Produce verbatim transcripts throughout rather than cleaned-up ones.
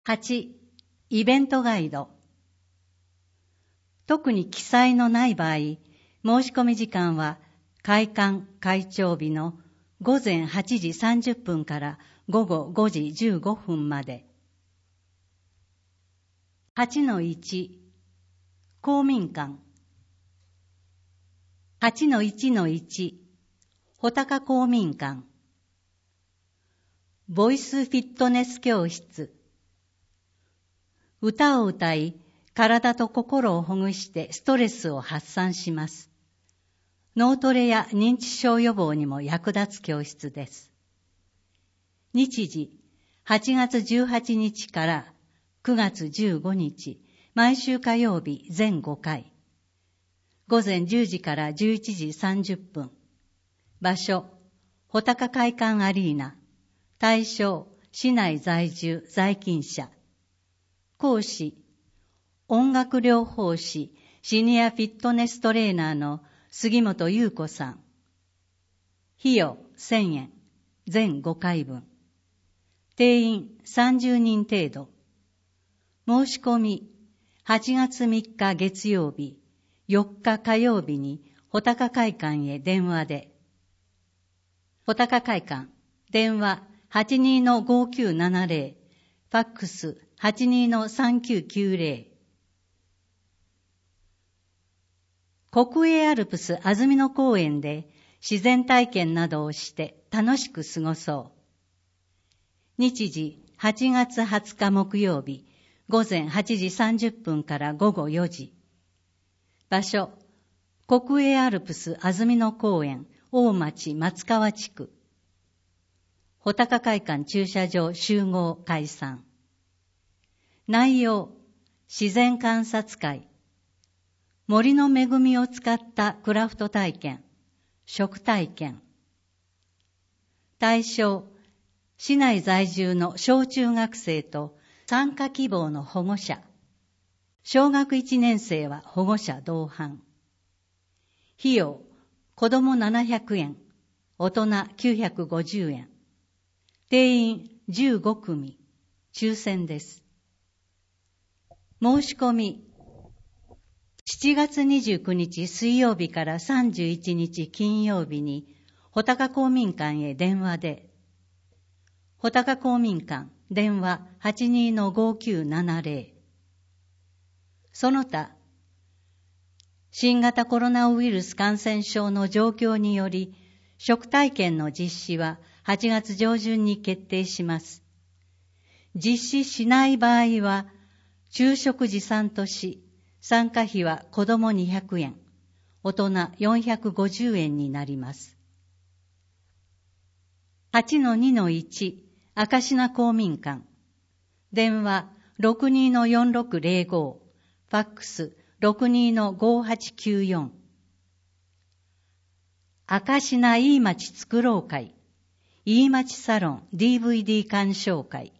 はち. イベントガイド。特に記載のない場合、申し込み時間は開館・開庁日のごぜんはちじさんじゅっぷんからごごごじじゅうごふんまで。はちのいち. 公民館。はちのいちのいち. 穂高公民館。ボイスフィットネス教室。歌を歌い、体と心をほぐしてストレスを発散します。脳トレや認知症予防にも役立つ教室です。日時、はちがつじゅうはちにちからくがつじゅうごにち、毎週火曜日全ごかい。ごぜんじゅうじからじゅういちじさんじゅっぷん。場所、穂高会館アリーナ。対象、市内在住在勤者。講師、音楽療法士、シニアフィットネストレーナーの杉本優子さん。費用せんえん、全ごかいぶん。定員さんじゅうにん程度。申し込み、はちがつみっか月曜日、よっか火曜日に穂高会館へ電話で。穂高会館、電話 はちにーのごきゅうななぜろ、ファックス はちにーのさんきゅうきゅうぜろ。国営アルプス安曇野公園で自然体験などをして楽しく過ごそう。日時、はちがつはつか木曜日、ごぜんはちじさんじゅっぷんからごごよじ。場所、国営アルプス安曇野公園大町松川地区。穂高会館駐車場集合解散。内容、自然観察会。森の恵みを使ったクラフト体験、食体験。対象、市内在住の小中学生と参加希望の保護者。小学いちねん生は保護者同伴。費用、子どもななひゃくえん、大人きゅうひゃくごじゅうえん。定員じゅうごくみ、抽選です。申し込み、しちがつにじゅうくにち水曜日からさんじゅういちにち金曜日に穂高公民館へ電話で。穂高公民館電話 はちにーのごきゅうななぜろ。その他、新型コロナウイルス感染症の状況により、食体験の実施ははちがつじょうじゅんに決定します。実施しない場合は、昼食持参とし、参加費は子どもにひゃくえん、大人よんひゃくごじゅうえんになります。はちのにのいち、明科公民館。電話 ろくにーのよんろくぜろご、ファックス ろくにーのごはちきゅうよん。明科いい町作ろう会、いい町サロン ディーブイディー 鑑賞会。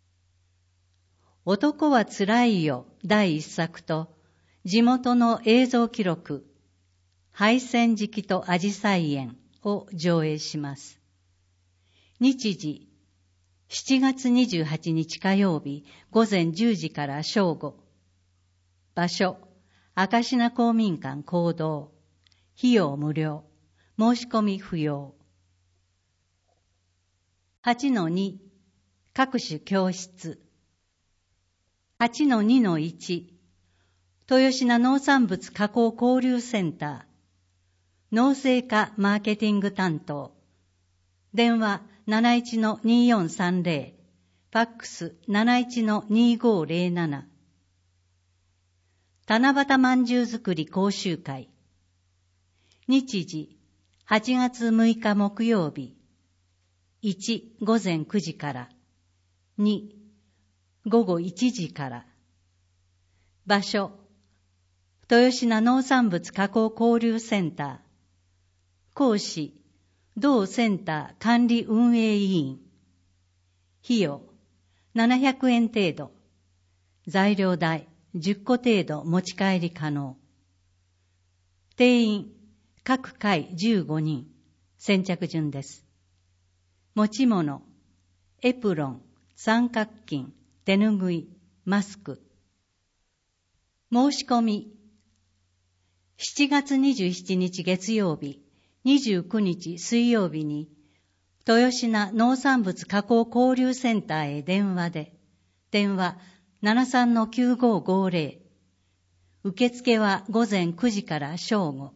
男はつらいよだいいっさくと、地元の映像記録、廃線時期とあじさい園を上映します。日時、しちがつにじゅうはちにち火曜日、ごぜんじゅうじから正午。場所、明科公民館講堂。費用無料。申し込み不要。はちのに、各種教室。はちのにのいち、豊品農産物加工交流センター。農政課マーケティング担当。電話 なないちのにーよんさんぜろ、ファックス なないちのにーごぜろなな。七夕まんじゅう作り講習会。日時、はちがつむいか木曜日。いち、ごぜんくじから。に、ごごいちじから。場所、豊品農産物加工交流センター。講師、同センター管理運営委員。費用、ななひゃくえん程度。材料代、じゅっこ程度持ち帰り可能。定員、各回じゅうごにん。先着順です。持ち物、エプロン、三角巾、 手ぬぐい、マスク。申し込み。しちがつにじゅうしちにち月曜日、にじゅうくにち水曜日に、豊品農産物加工交流センターへ電話で、電話 ななさんのきゅうごごゼロ。受付は午前くじから正午。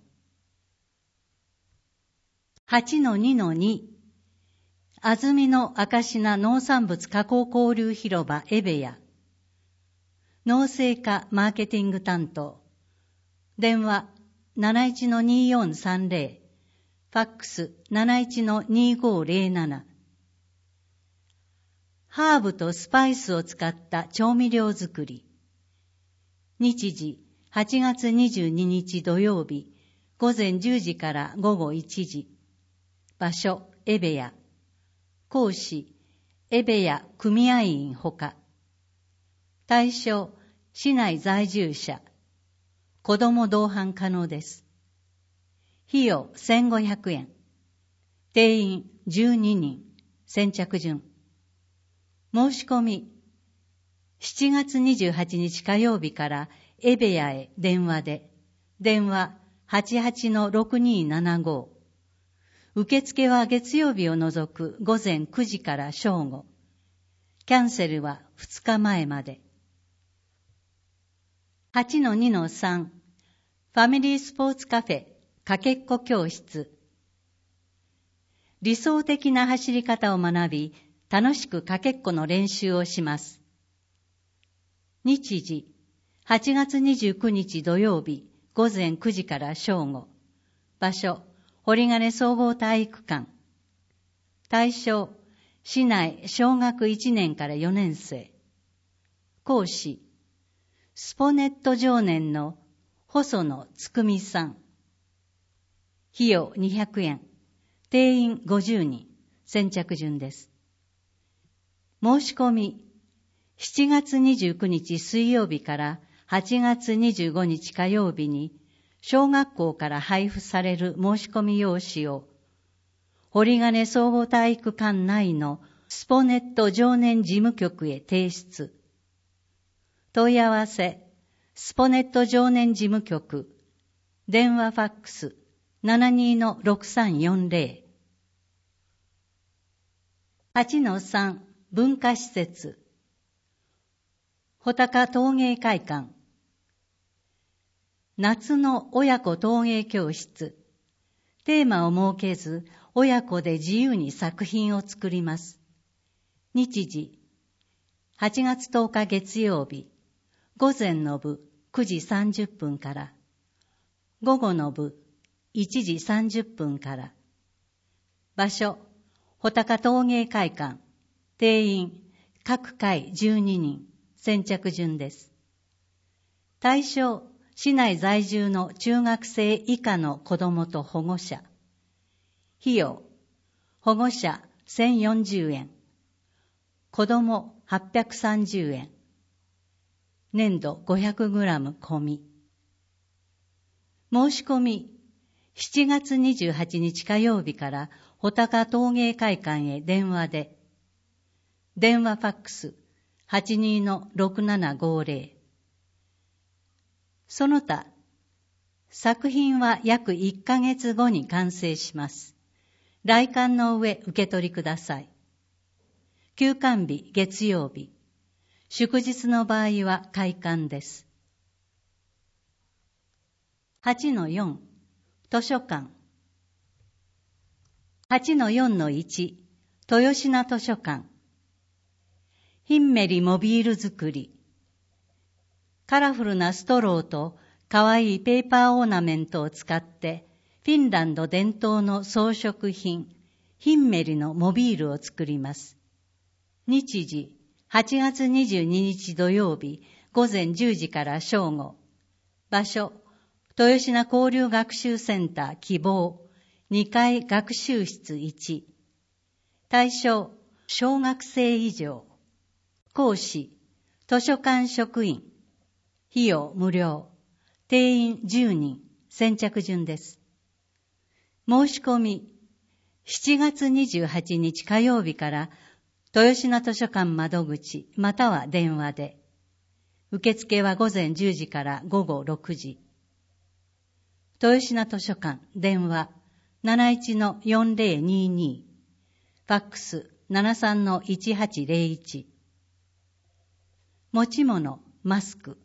はちのにのに、安曇野赤品農産物加工交流広場エベヤ。農政課マーケティング担当。電話 なないちのによんさんゼロ。ファックス なないちのにごゼロなな。ハーブとスパイスを使った調味料作り。日時はちがつにじゅうににち土曜日、午前じゅうじから午後いちじ。場所、エベヤ。講師、エベヤ組合員ほか。対象、市内在住者。子ども同伴可能です。費用せんごひゃくえん。定員じゅうににん。先着順。申し込み。しちがつにじゅうはちにち火曜日からエベヤへ電話で、電話 はちはちのろくにーななご。受付は月曜日を除く午前くじから正午。キャンセルはふつかまえまで。はちのにのさん。ファミリースポーツカフェかけっこ教室。理想的な走り方を学び、楽しくかけっこの練習をします。日時、はちがつにじゅうくにち土曜日、午前くじから正午。場所、堀金総合体育館。対象、市内小学いちねんからよねんせい。講師、スポネット常年の細野つくみさん。費用にひゃくえん。定員ごじゅうにん。先着順です。申し込み。しちがつにじゅうくにち水曜日からはちがつにじゅうごにち火曜日に小学校から配布される申し込み用紙を堀金総合体育館内のスポネット常年事務局へ提出。問い合わせ、スポネット常年事務局、電話ファックス ななにのろくさんよんゼロ。はちのさん 文化施設。穂高陶芸会館。夏の親子陶芸教室。テーマを設けず、親子で自由に作品を作ります。日時、はちがつとおか月曜日、午前の部くじさんじゅっぷんから、午後の部いちじさんじゅっぷんから。場所、穂高陶芸会館。定員、各回じゅうににん。先着順です。対象、市内在住の中学生以下の子どもと保護者。費用、保護者せんよんじゅうえん。子どもはっぴゃくさんじゅうえん。粘土ごひゃくグラム込み。申し込み、しちがつにじゅうはちにち火曜日から穂高陶芸会館へ電話で、電話ファックス はちにのろくななごゼロ。その他、作品は約いっかげつごに完成します。来館の上受け取りください。休館日月曜日。祝日の場合は開館です。はちのよん、図書館。はちのよんのいち、豊品図書館。ヒンメリモビール作り。カラフルなストローとかわいいペーパーオーナメントを使ってフィンランド伝統の装飾品、ヒンメリのモビールを作ります。日時、はちがつにじゅうににち土曜日、午前じゅうじから正午。場所、豊品交流学習センター希望、にかい学習室いち。対象、小学生以上。講師、図書館職員。費用無料。定員じゅうにん。先着順です。申し込み、しちがつにじゅうはちにち火曜日から豊品図書館窓口または電話で。受付は午前じゅうじから午後ろくじ。豊品図書館電話 なないちのよんぜろにに。ファックス ななさんのいちはちぜろいち。持ち物マスク。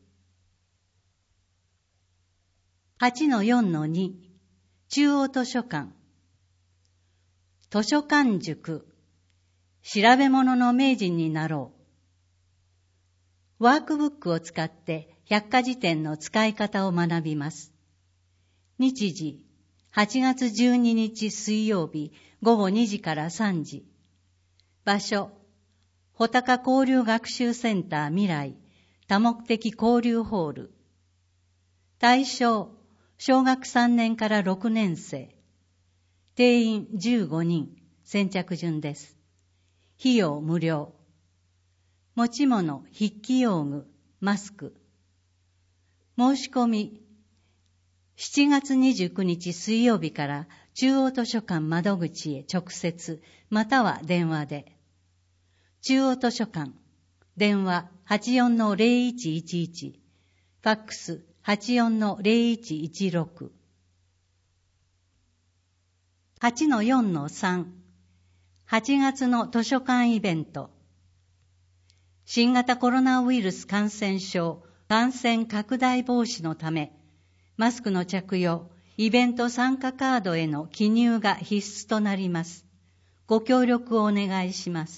はちのよんのに。中央図書館。図書館塾。調べ物の名人になろう。ワークブックを使って百科事典の使い方を学びます。日時、はちがつじゅうににち水曜日ごごにじからさんじ。場所、穂高交流学習センター未来多目的交流ホール。対象、小学さんねんからろくねん生。定員じゅうごにん、先着順です。費用無料。持ち物、筆記用具、マスク。申し込み、しちがつにじゅうくにち水曜日から中央図書館窓口へ直接または電話で。中央図書館、電話 はちよんのぜろいちいちいち、ファックス はちよんのぜろいちいちろく。はちのよんのさん、はちがつの図書館イベント。新型コロナウイルス感染症感染拡大防止のため、マスクの着用、イベント参加カードへの記入が必須となります。ご協力をお願いします。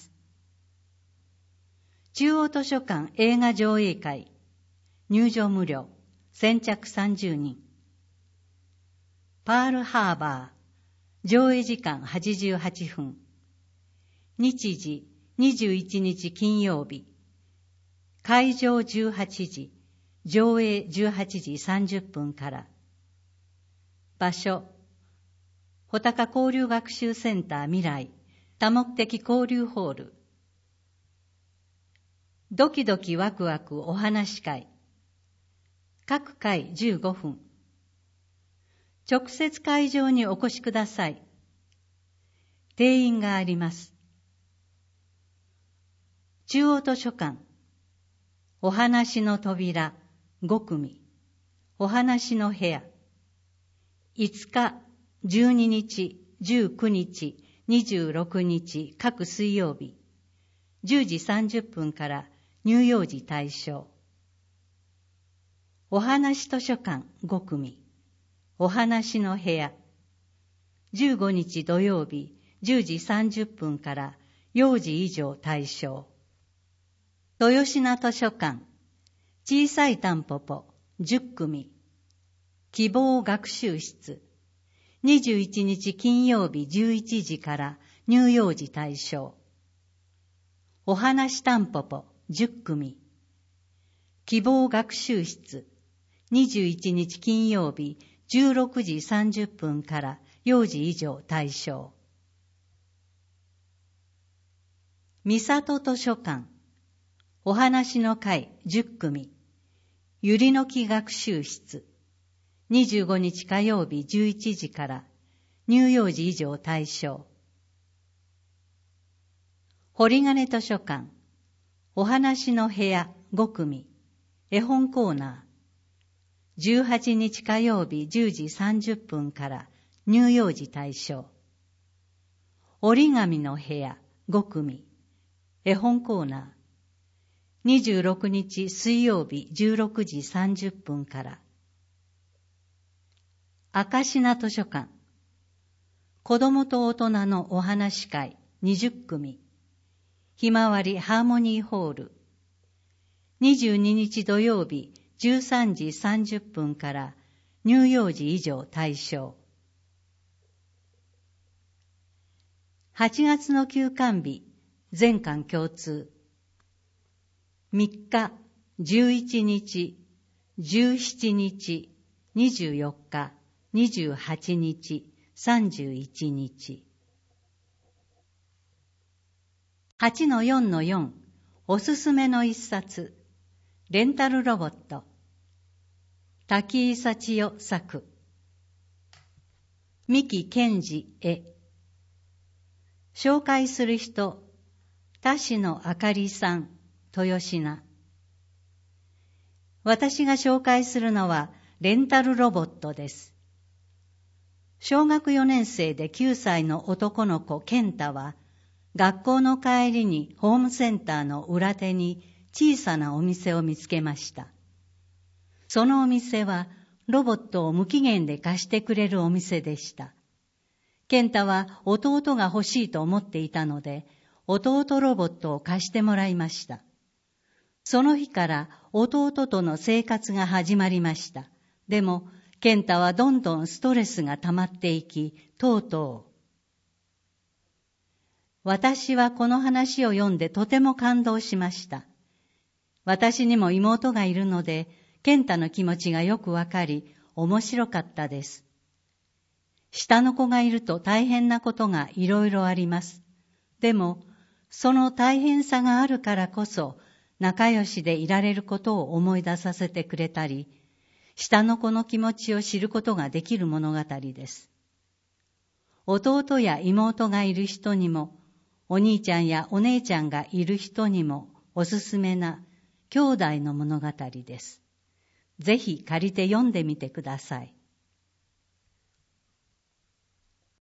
中央図書館映画上映会。入場無料。先着さんじゅうにん。パールハーバー。上映時間はちじゅうはっぷん。日時にじゅういちにち金曜日。会場じゅうはちじ、上映じゅうはちじさんじゅっぷんから。場所、穂高交流学習センター未来多目的交流ホール。ドキドキワクワクお話会。各回じゅうごふん。直接会場にお越しください。定員があります。中央図書館。お話の扉ごくみ。お話の部屋。いつか、じゅうににち、じゅうくにち、にじゅうろくにち各水曜日。じゅうじさんじゅっぷんから乳幼児対象。お話図書館ごくみ。お話の部屋。じゅうごにち土曜日じゅうじさんじゅっぷんから幼児以上対象。豊品図書館小さいタンポポじゅっくみ。希望学習室。にじゅういちにち金曜日じゅういちじから乳幼児対象。お話タンポポじゅっくみ。希望学習室。にじゅういちにち金曜日じゅうろくじさんじゅっぷんから幼児以上対象。三郷図書館。お話の会じゅっくみ。ゆりのき学習室。にじゅうごにち火曜日じゅういちじから乳幼児以上対象。堀金図書館。お話の部屋ごくみ。絵本コーナー。じゅうはちにち火曜日じゅうじさんじゅっぷんから乳幼児対象。折り紙の部屋ごくみ。絵本コーナー。にじゅうろくにち水曜日じゅうろくじさんじゅっぷんから。明科図書館。子供と大人のお話会にじゅっくみ。ひまわりハーモニーホール。にじゅうににち土曜日じゅうさんじさんじゅっぷんから乳幼児以上対象。はちがつの休館日、全館共通。みっか、じゅういちにち、じゅうしちにち、にじゅうよっか、にじゅうはちにち、さんじゅういちにち。はちのよんのよん、おすすめの一冊。レンタルロボット。滝井幸代作。三木健二絵。紹介する人、 田代あかりさん、豊品。私が紹介するのはレンタルロボットです。小学よねん生できゅうさいの男の子健太は、学校の帰りにホームセンターの裏手に小さなお店を見つけました。そのお店はロボットを無期限で貸してくれるお店でした。健太は弟が欲しいと思っていたので、弟ロボットを貸してもらいました。その日から弟との生活が始まりました。でも、健太はどんどんストレスが溜まっていき、とうとう。私はこの話を読んでとても感動しました。私にも妹がいるので、健太の気持ちがよくわかり、面白かったです。下の子がいると大変なことがいろいろあります。でも、その大変さがあるからこそ、仲良しでいられることを思い出させてくれたり、下の子の気持ちを知ることができる物語です。弟や妹がいる人にも、お兄ちゃんやお姉ちゃんがいる人にもおすすめな兄弟の物語です。ぜひ借りて読んでみてください。